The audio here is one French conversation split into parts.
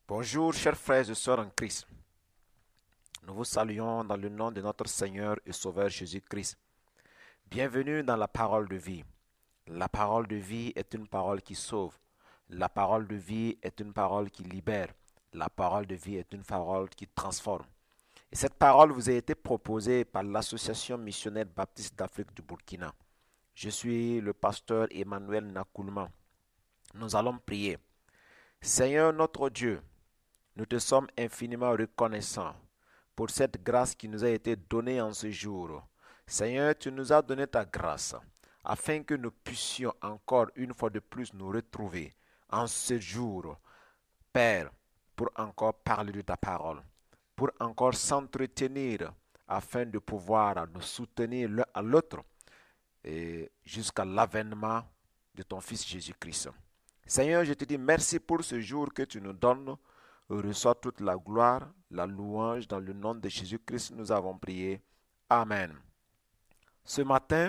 Bonjour, chers frères et sœurs en Christ. Nous vous saluons dans le nom de notre Seigneur et Sauveur Jésus-Christ. Bienvenue dans la parole de vie. La parole de vie est une parole qui sauve. La parole de vie est une parole qui libère. La parole de vie est une parole qui transforme. Et cette parole vous a été proposée par l'Association missionnaire baptiste d'Afrique du Burkina. Je suis le pasteur Emmanuel Nakoulman. Nous allons prier. Seigneur notre Dieu, nous te sommes infiniment reconnaissants pour cette grâce qui nous a été donnée en ce jour. Seigneur, tu nous as donné ta grâce afin que nous puissions encore une fois de plus nous retrouver en ce jour, Père, pour encore parler de ta parole, pour encore s'entretenir afin de pouvoir nous soutenir l'un à l'autre et jusqu'à l'avènement de ton Fils Jésus-Christ. Seigneur, je te dis merci pour ce jour que tu nous donnes. Reçois toute la gloire, la louange. Dans le nom de Jésus-Christ, nous avons prié. Amen. Ce matin,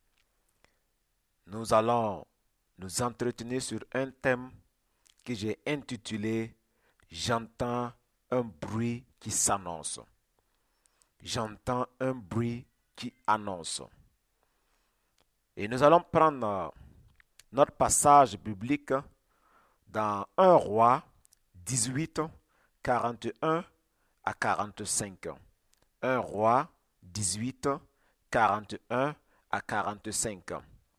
nous allons nous entretenir sur un thème que j'ai intitulé « J'entends un bruit qui s'annonce ». J'entends un bruit qui annonce. Et nous allons prendre notre passage biblique dans 1 Roi 18, 41 à 45. 1 Roi 18, 41 à 45.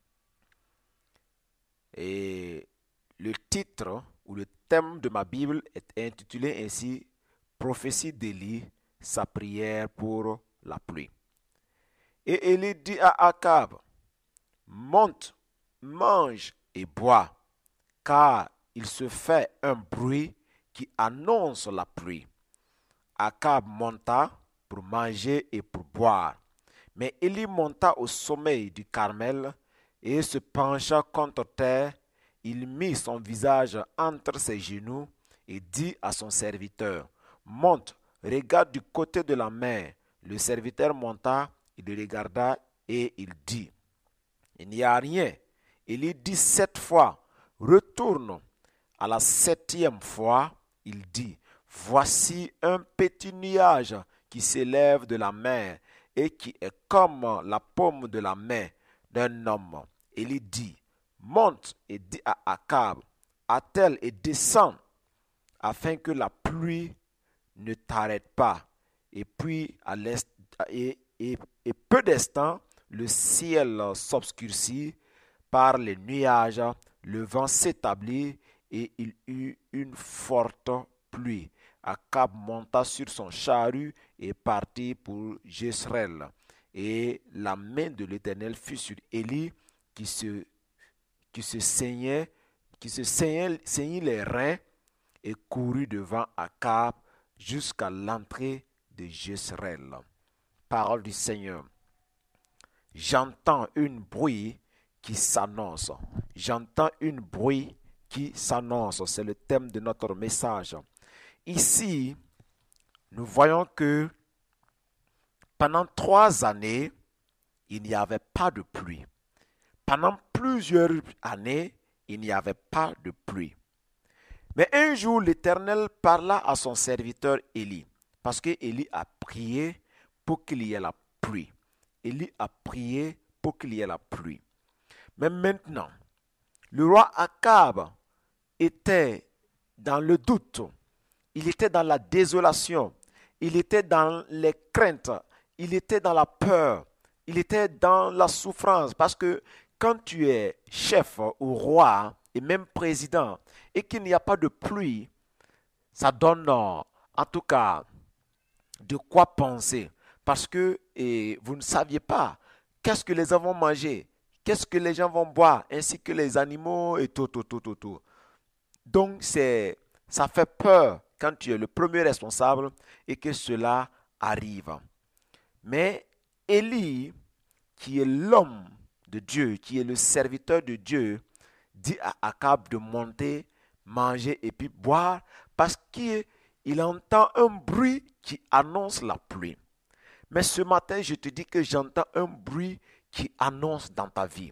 Et le titre ou le thème de ma Bible est intitulé ainsi Prophétie d'Élie, sa prière pour la pluie. Et Élie dit à Akab, monte, mange et bois, car il se fait un bruit qui annonce la pluie. Akab monta pour manger et pour boire. Mais Élie monta au sommet du Carmel et se pencha contre terre. Il mit son visage entre ses genoux et dit à son serviteur, monte, regarde du côté de la mer. Le serviteur monta, il regarda et il dit, il n'y a rien. Élie dit 7 fois, retourne. À la 7e fois, il dit, voici un petit nuage qui s'élève de la mer et qui est comme la paume de la main d'un homme. Élie dit, monte et dit à Akab, attelle et descends, afin que la pluie ne t'arrête pas. Et puis, et peu d'instants, le ciel s'obscurcit par les nuages, le vent s'établit et il eut une forte pluie. Akab monta sur son charrue et partit pour Jezreel. Et la main de l'Éternel fut sur Élie qui se saignit les reins et courut devant Akab jusqu'à l'entrée de Jezreel. Parole du Seigneur. J'entends un bruit qui s'annonce. J'entends un bruit qui s'annonce. C'est le thème de notre message. Ici, nous voyons que pendant 3 années, il n'y avait pas de pluie. Pendant plusieurs années, il n'y avait pas de pluie. Mais un jour, l'Éternel parla à son serviteur Élie, parce que Élie a prié pour qu'il y ait la pluie. Élie a prié pour qu'il y ait la pluie. Mais maintenant, le roi Akab était dans le doute, il était dans la désolation, il était dans les craintes, il était dans la peur, il était dans la souffrance. Parce que quand tu es chef ou roi et même président et qu'il n'y a pas de pluie, ça donne en tout cas de quoi penser. Parce que vous ne saviez pas qu'est-ce que les gens vont manger, qu'est-ce que les gens vont boire, ainsi que les animaux et tout. Donc ça fait peur quand tu es le premier responsable et que cela arrive. Mais Élie, qui est l'homme de Dieu, qui est le serviteur de Dieu, dit à Akab de monter, manger et puis boire parce qu'il entend un bruit qui annonce la pluie. Mais ce matin, je te dis que j'entends un bruit qui annonce dans ta vie.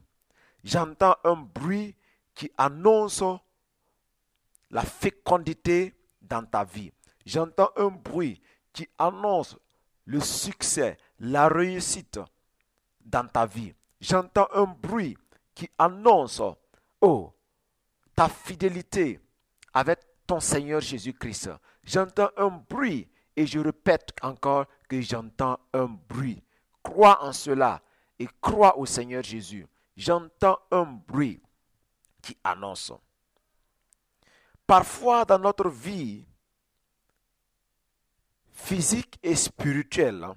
J'entends un bruit qui annonce la fécondité dans ta vie. J'entends un bruit qui annonce le succès, la réussite dans ta vie. J'entends un bruit qui annonce, oh, ta fidélité avec ton Seigneur Jésus-Christ. J'entends un bruit et je répète encore que j'entends un bruit. Crois en cela et crois au Seigneur Jésus. J'entends un bruit qui annonce. Parfois dans notre vie physique et spirituelle,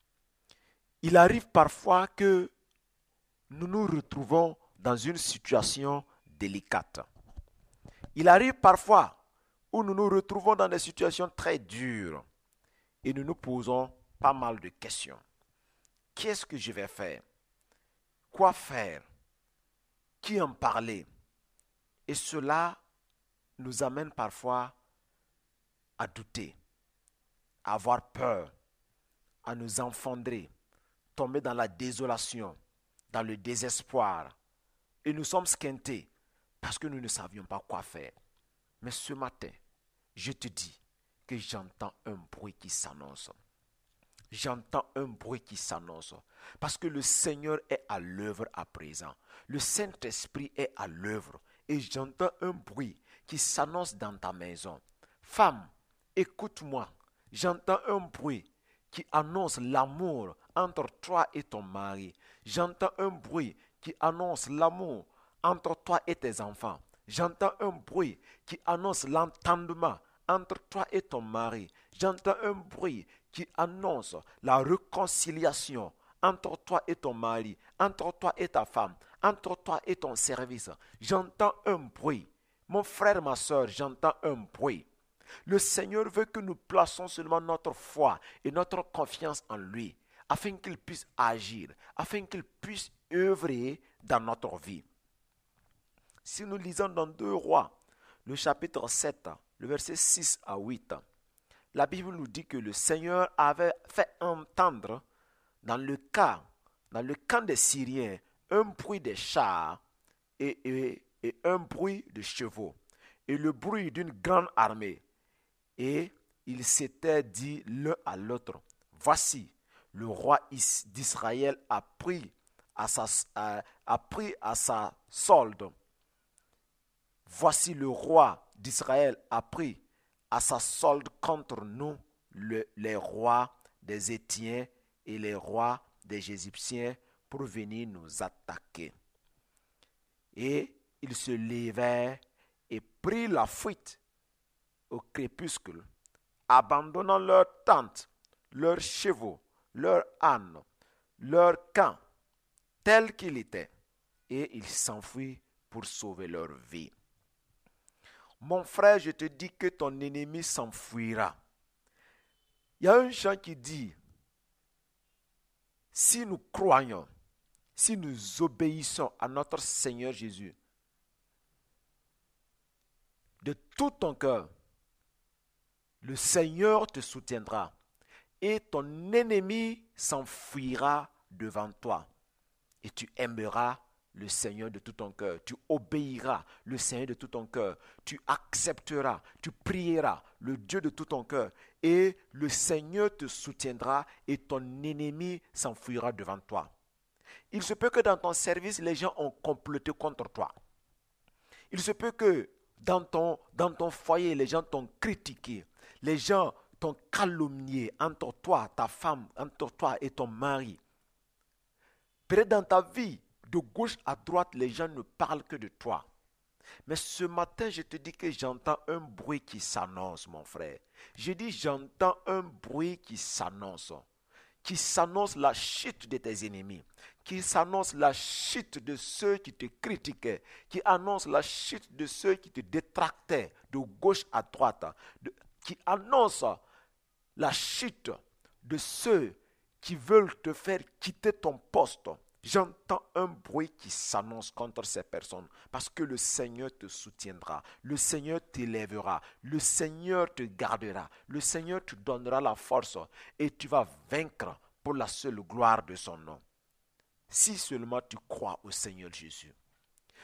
il arrive parfois que nous nous retrouvons dans une situation délicate. Il arrive parfois où nous nous retrouvons dans des situations très dures et nous nous posons pas mal de questions. Qu'est-ce que je vais faire? Quoi faire? Qui en parler? Et cela nous amène parfois à douter, à avoir peur, à nous enfandrer, tomber dans la désolation, dans le désespoir. Et nous sommes squintés parce que nous ne savions pas quoi faire. Mais ce matin, je te dis que j'entends un bruit qui s'annonce. J'entends un bruit qui s'annonce. Parce que le Seigneur est à l'œuvre à présent. Le Saint-Esprit est à l'œuvre. Et j'entends un bruit qui s'annonce dans ta maison. Femme, écoute-moi. J'entends un bruit qui annonce l'amour entre toi et ton mari. J'entends un bruit qui annonce l'amour entre toi et tes enfants. J'entends un bruit qui annonce l'entendement entre toi et ton mari. J'entends un bruit qui annonce la réconciliation entre toi et ton mari, entre toi et ta femme, entre toi et ton service. J'entends un bruit. Mon frère, ma soeur, j'entends un bruit. Le Seigneur veut que nous plaçons seulement notre foi et notre confiance en lui, afin qu'il puisse agir, afin qu'il puisse œuvrer dans notre vie. Si nous lisons dans 2 Rois, le chapitre 7, le verset 6 à 8, la Bible nous dit que le Seigneur avait fait entendre dans le camp des Syriens, un bruit de chars et un bruit de chevaux, et le bruit d'une grande armée. Et ils s'étaient dit l'un à l'autre, voici, le roi d'Israël a pris à sa solde. Voici le roi d'Israël a pris à sa solde contre nous les rois des Hétiens et les rois des Égyptiens pour venir nous attaquer. Et ils se levèrent et prirent la fuite au crépuscule, abandonnant leurs tentes, leurs chevaux, leurs ânes, leur camp, tel qu'il était, et ils s'enfuirent pour sauver leur vie. Mon frère, je te dis que ton ennemi s'enfuira. Il y a un chant qui dit, si nous croyons, si nous obéissons à notre Seigneur Jésus, de tout ton cœur, le Seigneur te soutiendra et ton ennemi s'enfuira devant toi. Et tu aimeras le Seigneur de tout ton cœur. Tu obéiras le Seigneur de tout ton cœur. Tu accepteras, tu prieras le Dieu de tout ton cœur. Et le Seigneur te soutiendra et ton ennemi s'enfuira devant toi. Il se peut que dans ton service, les gens ont comploté contre toi. Il se peut que dans ton foyer, les gens t'ont critiqué. Les gens t'ont calomnié entre toi, ta femme, entre toi et ton mari. Peut-être dans ta vie, de gauche à droite, les gens ne parlent que de toi. Mais ce matin, je te dis que j'entends un bruit qui s'annonce, mon frère. Je dis, j'entends un bruit qui s'annonce la chute de tes ennemis, qui s'annonce la chute de ceux qui te critiquaient, qui annonce la chute de ceux qui te détractaient de gauche à droite, qui annonce la chute de ceux qui veulent te faire quitter ton poste. J'entends un bruit qui s'annonce contre ces personnes parce que le Seigneur te soutiendra, le Seigneur t'élèvera, le Seigneur te gardera, le Seigneur te donnera la force et tu vas vaincre pour la seule gloire de son nom. Si seulement tu crois au Seigneur Jésus.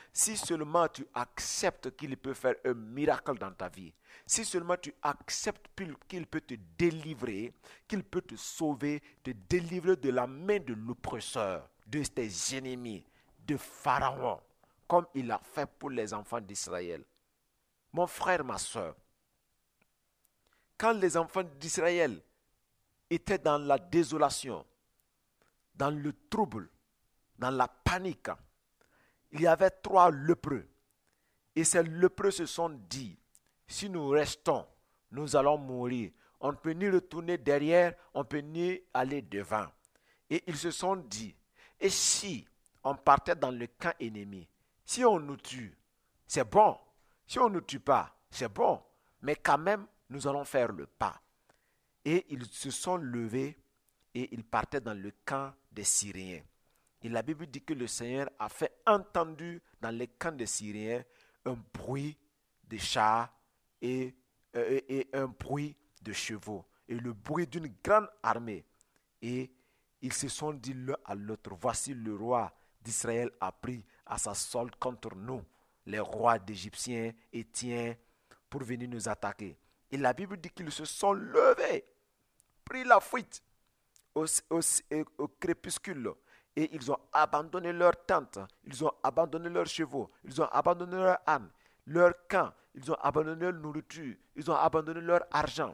si seulement tu acceptes qu'il peut faire un miracle dans ta vie, si seulement tu acceptes qu'il peut te délivrer, qu'il peut te sauver, te délivrer de la main de l'oppresseur, de tes ennemis, de Pharaon, comme il a fait pour les enfants d'Israël. Mon frère, ma soeur, quand les enfants d'Israël étaient dans la désolation, dans le trouble, dans la panique, il y avait 3 lépreux. Et ces lépreux se sont dit, si nous restons, nous allons mourir. On ne peut ni retourner derrière, on ne peut ni aller devant. Et ils se sont dit, et si on partait dans le camp ennemi, si on nous tue, c'est bon. Si on ne nous tue pas, c'est bon. Mais quand même, nous allons faire le pas. Et ils se sont levés et ils partaient dans le camp des Syriens. Et la Bible dit que le Seigneur a fait entendre dans les camps des Syriens un bruit de chars et un bruit de chevaux et le bruit d'une grande armée. Et ils se sont dit l'un à l'autre, voici le roi d'Israël a pris à sa solde contre nous, les rois d'Égyptiens, Étiens, pour venir nous attaquer. Et la Bible dit qu'ils se sont levés, pris la fuite au crépuscule. Et ils ont abandonné leurs tentes, ils ont abandonné leurs chevaux, ils ont abandonné leurs ânes, leur camp, ils ont abandonné leur nourriture, ils ont abandonné leur argent.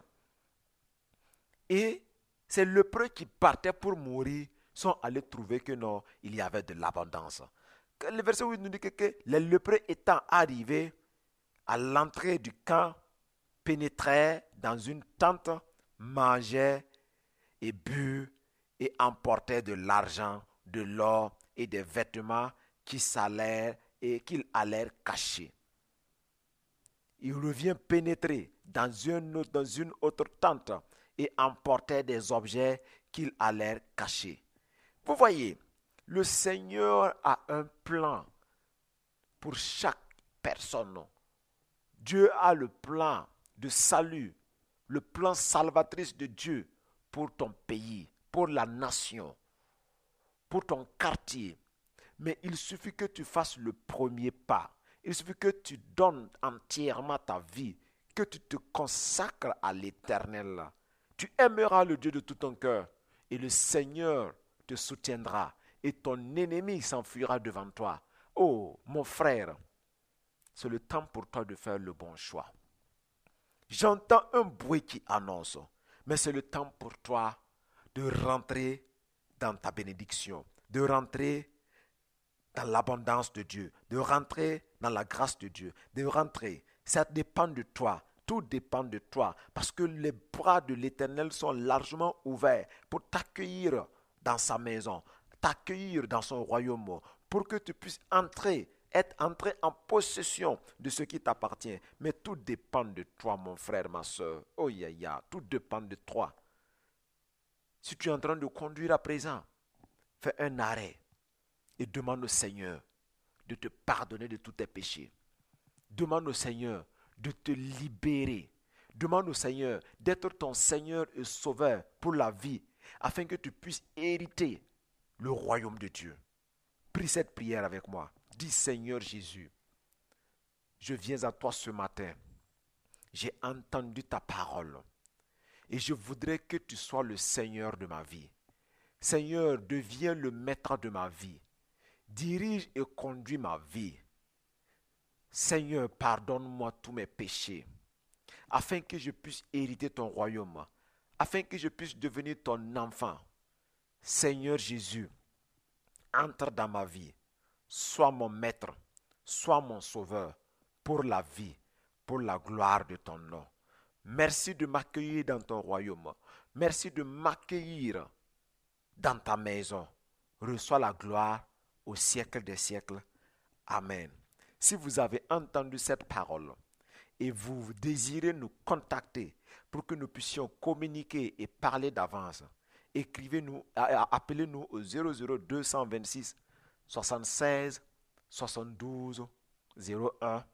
Et ces lépreux qui partaient pour mourir sont allés trouver que non, il y avait de l'abondance. Le verset 8 nous dit que les lépreux étant arrivés à l'entrée du camp, pénétraient dans une tente, mangeaient et burent et emportaient de l'argent, de l'or et des vêtements qu'ils allèrent cacher. Il revient pénétrer dans une autre tente et emporter des objets qu'ils allèrent cacher. Vous voyez, le Seigneur a un plan pour chaque personne. Dieu a le plan de salut, le plan salvatrice de Dieu pour ton pays, pour la nation, pour ton quartier. Mais il suffit que tu fasses le premier pas. Il suffit que tu donnes entièrement ta vie, que tu te consacres à l'Éternel. Tu aimeras le Dieu de tout ton cœur et le Seigneur te soutiendra et ton ennemi s'enfuira devant toi. Oh, mon frère, c'est le temps pour toi de faire le bon choix. J'entends un bruit qui annonce, mais c'est le temps pour toi de rentrer dans ta bénédiction, de rentrer dans l'abondance de Dieu, de rentrer dans la grâce de Dieu, de rentrer. Ça dépend de toi. Tout dépend de toi parce que les bras de l'Éternel sont largement ouverts pour t'accueillir dans sa maison, t'accueillir dans son royaume pour que tu puisses être entré en possession de ce qui t'appartient. Mais tout dépend de toi, mon frère, ma soeur. Oh ya, tout dépend de toi. Si tu es en train de conduire à présent, fais un arrêt et demande au Seigneur de te pardonner de tous tes péchés. Demande au Seigneur de te libérer. Demande au Seigneur d'être ton Seigneur et Sauveur pour la vie, afin que tu puisses hériter le royaume de Dieu. Prie cette prière avec moi. Dis, Seigneur Jésus, je viens à toi ce matin. J'ai entendu ta parole et je voudrais que tu sois le Seigneur de ma vie. Seigneur, deviens le maître de ma vie. Dirige et conduis ma vie. Seigneur, pardonne-moi tous mes péchés, afin que je puisse hériter ton royaume, afin que je puisse devenir ton enfant. Seigneur Jésus, entre dans ma vie, sois mon maître, sois mon sauveur, pour la vie, pour la gloire de ton nom. Merci de m'accueillir dans ton royaume. Merci de m'accueillir dans ta maison. Reçois la gloire au siècle des siècles. Amen. Si vous avez entendu cette parole et vous désirez nous contacter pour que nous puissions communiquer et parler d'avance, écrivez-nous, appelez-nous au 00226 76 72 01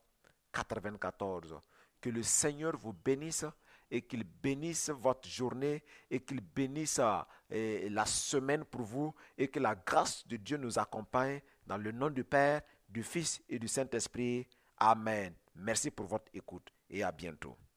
94. Que le Seigneur vous bénisse et qu'il bénisse votre journée et qu'il bénisse la semaine pour vous et que la grâce de Dieu nous accompagne dans le nom du Père, du Fils et du Saint-Esprit. Amen. Merci pour votre écoute et à bientôt.